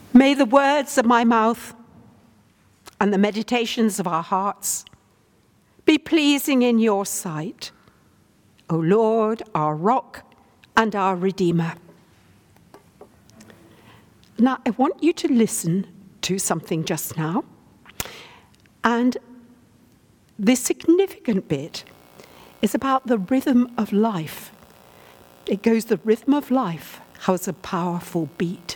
May the words of my mouth and the meditations of our hearts be pleasing in your sight, O Lord, our rock and our Redeemer. Now, I want you to listen to something just now. And the significant bit is about the rhythm of life. It goes, the rhythm of life has a powerful beat.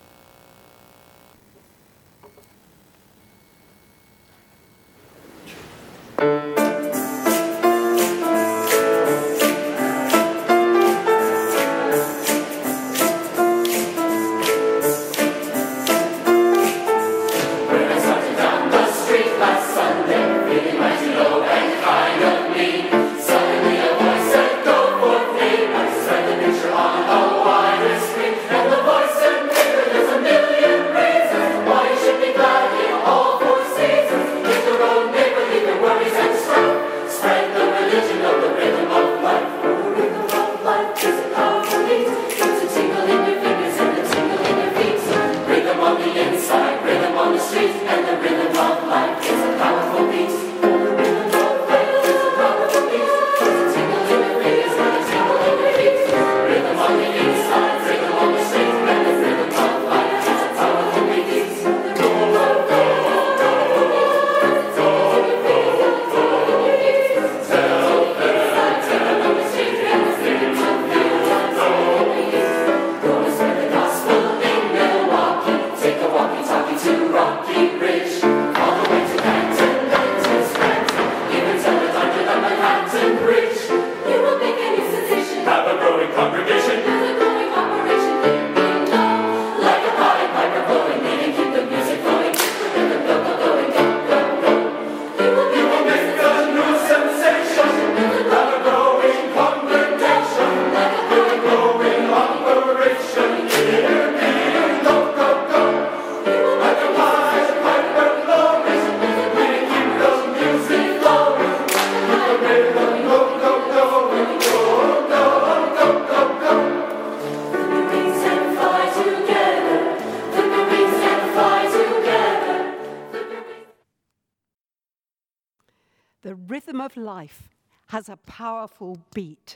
The rhythm of life has a powerful beat.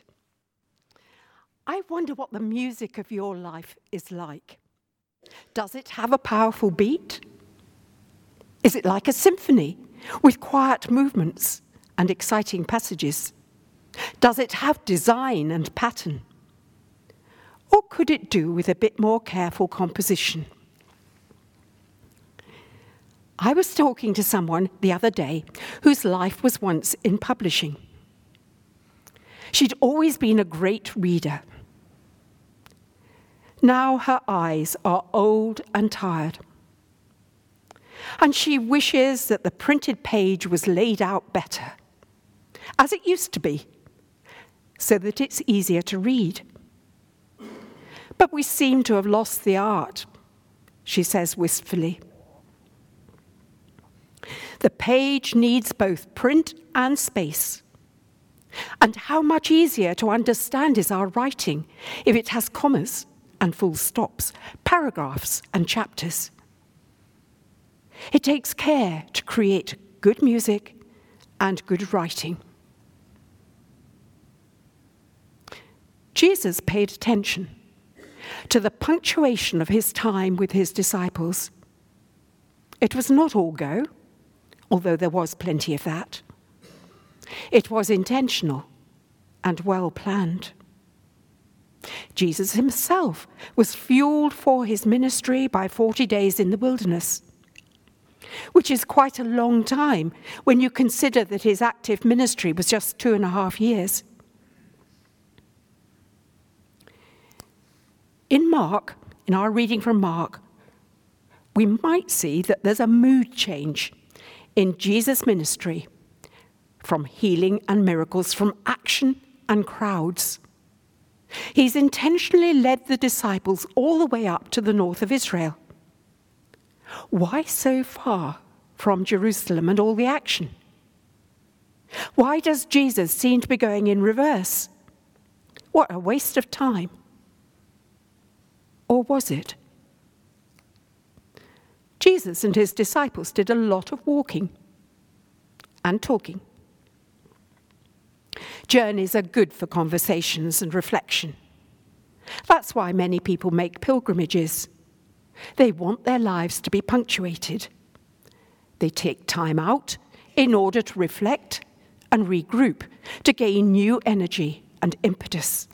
I wonder what the music of your life is like. Does it have a powerful beat? Is it like a symphony with quiet movements and exciting passages? Does it have design and pattern? Or could it do with a bit more careful composition? I was talking to someone the other day whose life was once in publishing. She'd always been a great reader. Now her eyes are old and tired, and she wishes that the printed page was laid out better, as it used to be, so that it's easier to read. But we seem to have lost the art, she says wistfully. The page needs both print and space. And how much easier to understand is our writing if it has commas and full stops, paragraphs and chapters. It takes care to create good music and good writing. Jesus paid attention to the punctuation of his time with his disciples. It was not all go, although there was plenty of that. It was intentional and well planned. Jesus himself was fueled for his ministry by 40 days in the wilderness, which is quite a long time when you consider that his active ministry was just 2.5 years. In Mark, in our reading from Mark, we might see that there's a mood change in Jesus' ministry from healing and miracles, from action and crowds. He's intentionally led the disciples all the way up to the north of Israel. Why so far from Jerusalem and all the action? Why does Jesus seem to be going in reverse? What a waste of time. Or was it? Jesus and his disciples did a lot of walking and talking. Journeys are good for conversations and reflection. That's why many people make pilgrimages. They want their lives to be punctuated. They take time out in order to reflect and regroup to gain new energy and impetus.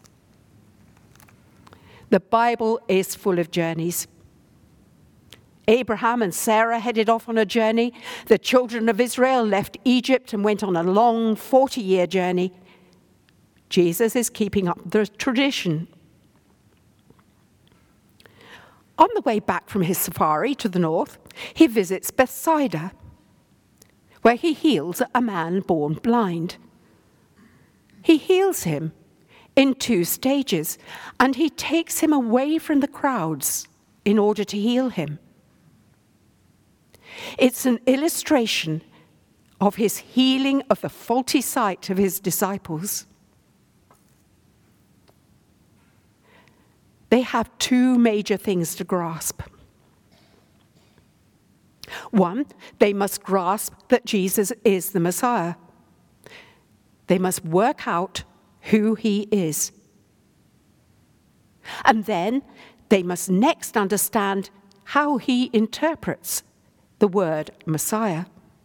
The Bible is full of journeys. Abraham and Sarah headed off on a journey. The children of Israel left Egypt and went on a long 40-year journey. Jesus is keeping up the tradition. On the way back from his safari to the north, he visits Bethsaida, where he heals a man born blind. He heals him in 2 stages, and he takes him away from the crowds in order to heal him. It's an illustration of his healing of the faulty sight of his disciples. They have 2 major things to grasp. One, they must grasp that Jesus is the Messiah. They must work out who he is. And then they must next understand how he interprets the word Messiah.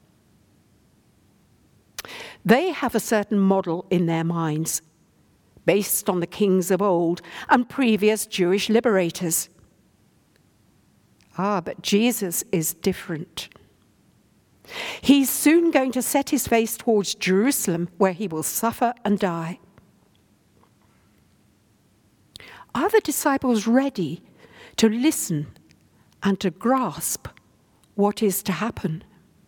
They have a certain model in their minds, based on the kings of old and previous Jewish liberators. But Jesus is different. He's soon going to set his face towards Jerusalem, where he will suffer and die. Are the disciples ready to listen and to grasp what is to happen?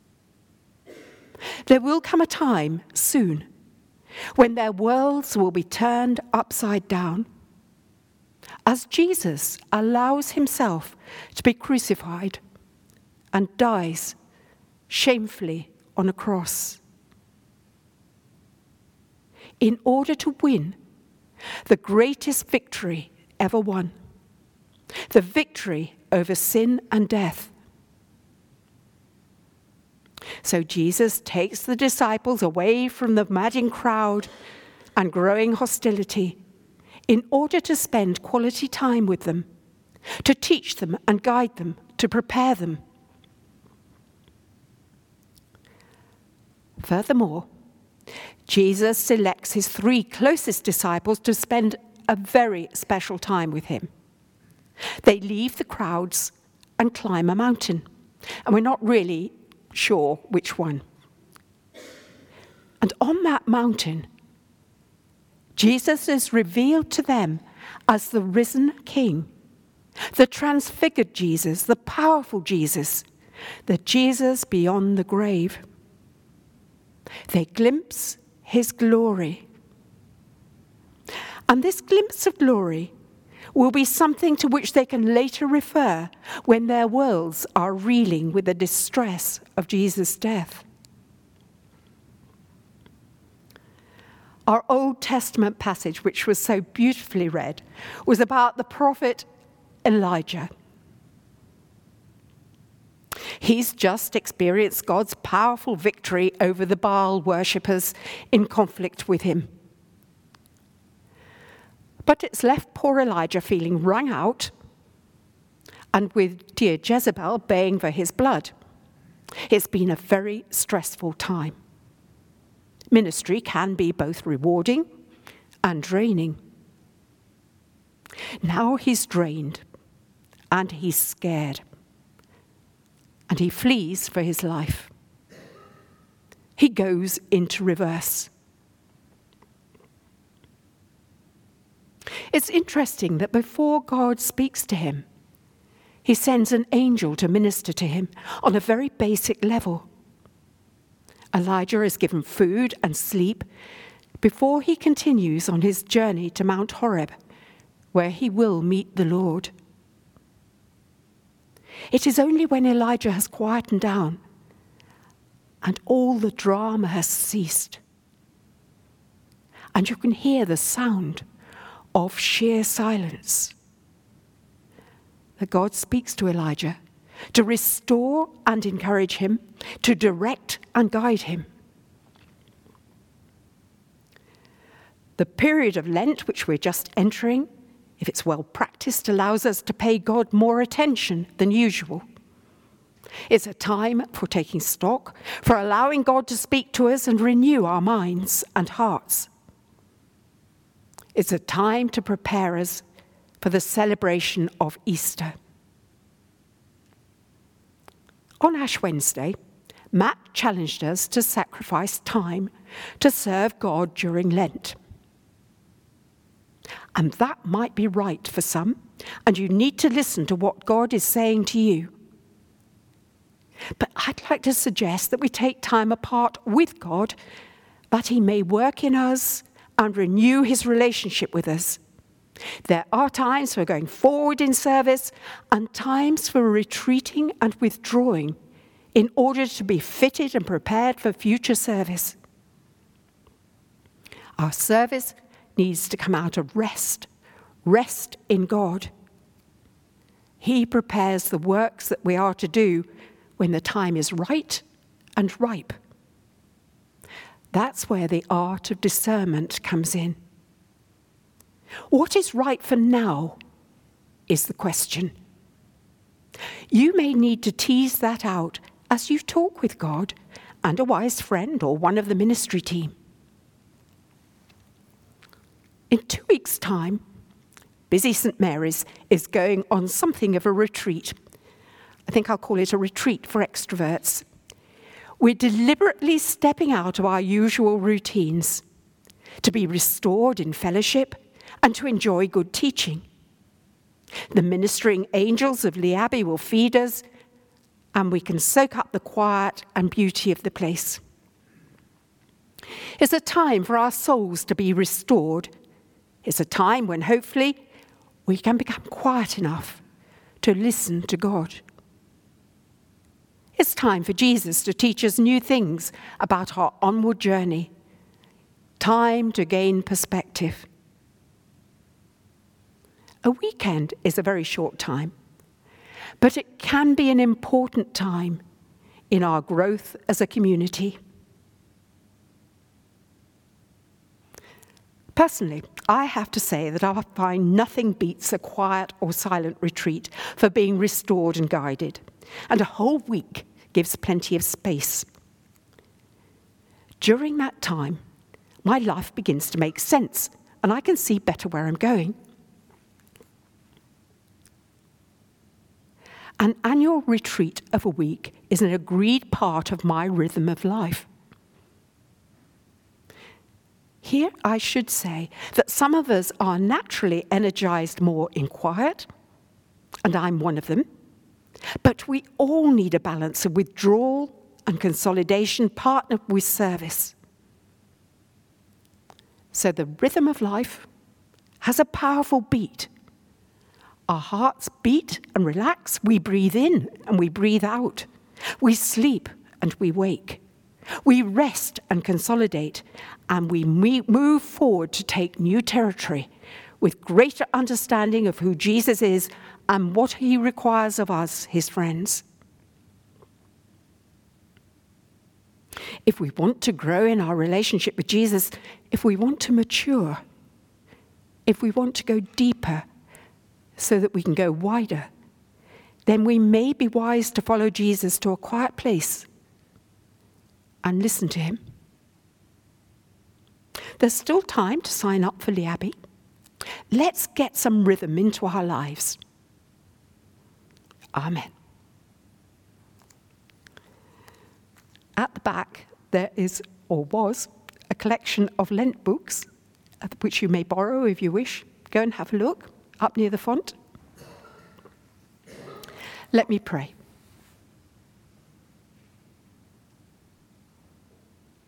There will come a time soon when their worlds will be turned upside down, as Jesus allows himself to be crucified and dies shamefully on a cross. In order to win the greatest victory ever won, the victory over sin and death. So Jesus takes the disciples away from the madding crowd and growing hostility in order to spend quality time with them, to teach them and guide them, to prepare them. Furthermore, Jesus selects his 3 closest disciples to spend a very special time with him. They leave the crowds and climb a mountain, and we're not really sure which one. And on that mountain, Jesus is revealed to them as the risen King, the transfigured Jesus, the powerful Jesus, the Jesus beyond the grave. They glimpse his glory. And this glimpse of glory will be something to which they can later refer when their worlds are reeling with the distress of Jesus' death. Our Old Testament passage, which was so beautifully read, was about the prophet Elijah. He's just experienced God's powerful victory over the Baal worshippers in conflict with him. But it's left poor Elijah feeling wrung out and with dear Jezebel baying for his blood. It's been a very stressful time. Ministry can be both rewarding and draining. Now he's drained and he's scared. And he flees for his life. He goes into reverse. It's interesting that before God speaks to him, he sends an angel to minister to him on a very basic level. Elijah is given food and sleep before he continues on his journey to Mount Horeb, where he will meet the Lord. It is only when Elijah has quietened down and all the drama has ceased, and you can hear the sound of sheer silence, that God speaks to Elijah to restore and encourage him, to direct and guide him. The period of Lent, which we're just entering, if it's well practiced, allows us to pay God more attention than usual. It's a time for taking stock, for allowing God to speak to us and renew our minds and hearts. It's a time to prepare us for the celebration of Easter. On Ash Wednesday, Matt challenged us to sacrifice time to serve God during Lent. And that might be right for some, and you need to listen to what God is saying to you. But I'd like to suggest that we take time apart with God, that he may work in us and renew his relationship with us. There are times for going forward in service and times for retreating and withdrawing in order to be fitted and prepared for future service. Our service needs to come out of rest in God. He prepares the works that we are to do when the time is right and ripe. That's where the art of discernment comes in. What is right for now is the question. You may need to tease that out as you talk with God and a wise friend or one of the ministry team. In 2 weeks' time, Busy St. Mary's is going on something of a retreat. I think I'll call it a retreat for extroverts. We're deliberately stepping out of our usual routines to be restored in fellowship and to enjoy good teaching. The ministering angels of Lee Abbey will feed us, and we can soak up the quiet and beauty of the place. It's a time for our souls to be restored. It's a time when hopefully we can become quiet enough to listen to God. It's time for Jesus to teach us new things about our onward journey. Time to gain perspective. A weekend is a very short time, but it can be an important time in our growth as a community. Personally, I have to say that I find nothing beats a quiet or silent retreat for being restored and guided, and a whole week gives plenty of space. During that time, my life begins to make sense, and I can see better where I'm going. An annual retreat of a week is an agreed part of my rhythm of life. Here I should say that some of us are naturally energized more in quiet, and I'm one of them, but we all need a balance of withdrawal and consolidation partnered with service. So the rhythm of life has a powerful beat. Our hearts beat and relax. We breathe in and we breathe out. We sleep and we wake. We rest and consolidate, and we move forward to take new territory with greater understanding of who Jesus is and what he requires of us, his friends. If we want to grow in our relationship with Jesus, if we want to mature, if we want to go deeper so that we can go wider, then we may be wise to follow Jesus to a quiet place and listen to him. There's still time to sign up for Lee Abbey. Let's get some rhythm into our lives. Amen. At the back, there is, or was, a collection of Lent books, which you may borrow if you wish. Go and have a look up near the font. Let me pray.